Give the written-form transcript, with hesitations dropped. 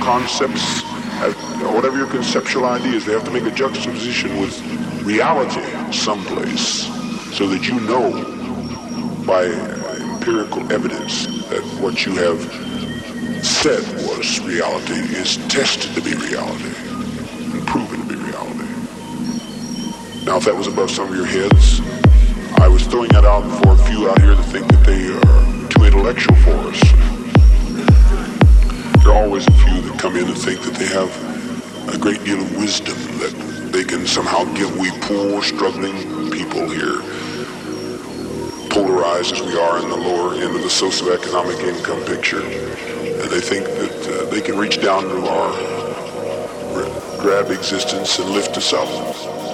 concepts, whatever your conceptual ideas, they have to make a juxtaposition with reality someplace so that you know by empirical evidence that what you have said was reality is tested to be reality and proven to be reality. Now, if that was above some of your heads, I was throwing that out for a few out here that think that they are too intellectual for us. There are always a few that come in and think that they have a great deal of wisdom that they can somehow give we poor, struggling people here, polarized as we are in the lower end of the socioeconomic income picture. And they think that they can reach down to our drab existence and lift us up.